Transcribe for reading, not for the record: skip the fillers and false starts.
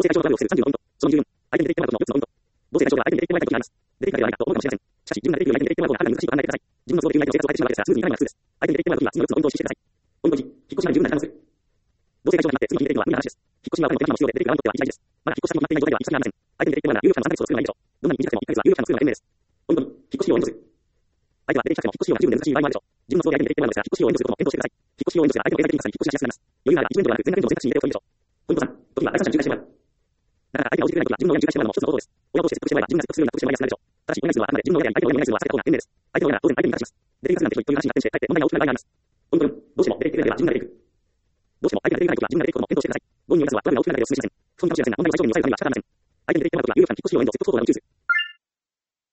性対象となるをする35ポイント。その24、相手にディレクティブワードの4つのポイント。同性対象が相手にディレクティブワードとなります。出てきたではないかと思うかもしれません。しかし、自分が出ている相手にディレクティブワードがある難しいと考えてください。自分の都合できる相手の生活を変えてしまうわけですが、スムーズにいかないのは普通です。相手にディレクティブワードにはスムーズな運動を実施してください。ポイント1、引っ越しが十分な時間をする。同性対象が決まって次にディレクティブワードが無理な話です。引っ越しにはお金も手間も必要で、出てくるワードにとっては一大事です。まだ引っ越し先が決まっていない状態では引っ越しがありません。相手にディレクティブワードが有力な3ヶ月を作るのがいいでしょう。どんなに短くても1ヶ月は有力な作るのが賢明です。ポイント2、引っ越し費用を援助する。相手は出てきたくても引っ越し費用が十分難しい場合もあるでしょう。自分の都合で相手にディレクティブワードですが、引っ越し費用を援助することも検討してください。引っ越し費用を援助すれば相手の経済的にさに引っ越ししやすくなります。余裕があれば1年度ではなく全額援助の選択肢に入れておくといいでしょう。ポイント3、時は第三者に仲介してもらう。だから相手が応じてくれないときは自分の親に仲介してもらうのも一つの方法です。親として説得してもらえば自分が説得するように納得してもらいやすくなるでしょう。ただし、お願いするのはあくまで自分の親であり相手の親にお願いするのは避けた方が賢明です。相手の親は当然相手に味方します。出ていませんなんてという話になってかえって問題が大きくなる場合があります。ポイント4、どうしても出てきてくれれば自分が出ていく。どうしても相手が出ていないときは自分が出ていくことも検討してください。5人のやつは悪意が大きくなるのでお勧めしません。不損になるかもしれません。不損に対処するには仕方がありません。相手に出てきてもらうときは有力な引っ越し費用を援助説得方法が打ち打つ。